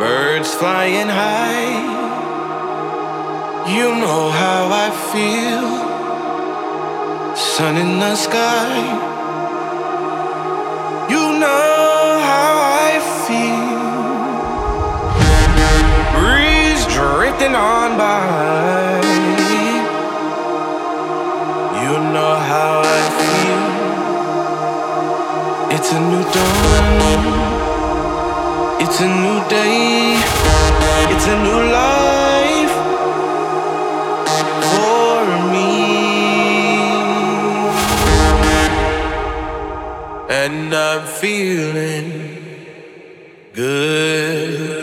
Birds flying high, you know how I feel. Sun in the sky, you know how I feel. Breeze drifting on by, you know how I feel. It's a new dawn, it's a new day, it's a new life for me. And I'm feeling good.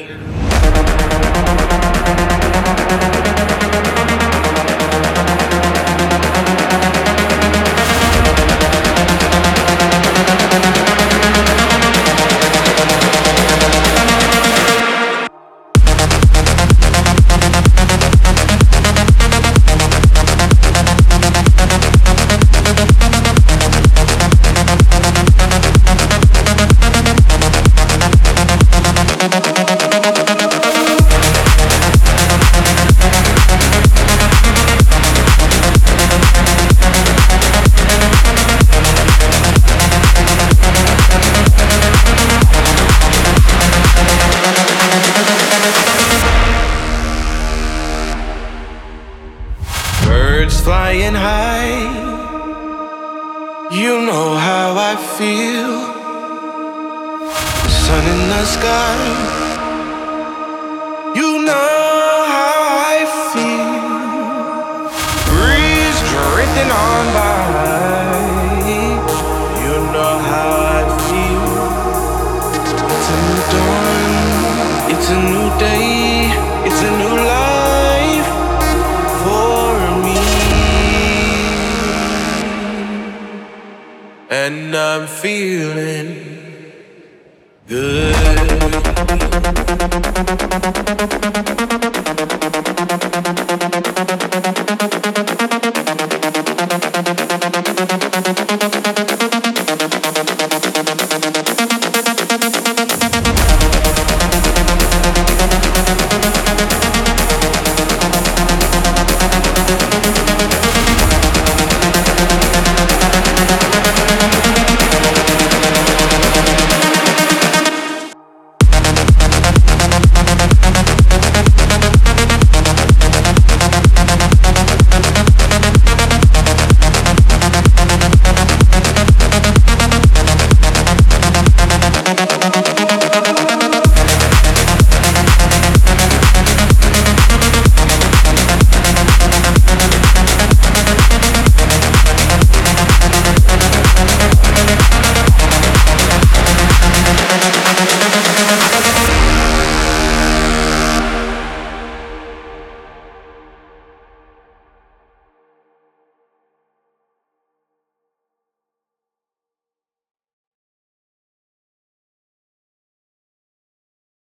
Birds flying high, you know how I feel. Sun in the sky, you know how I feel. Breeze drifting on by, you know how I feel. It's a new dawn, it's a new day, it's a new life for me. And I'm feeling good.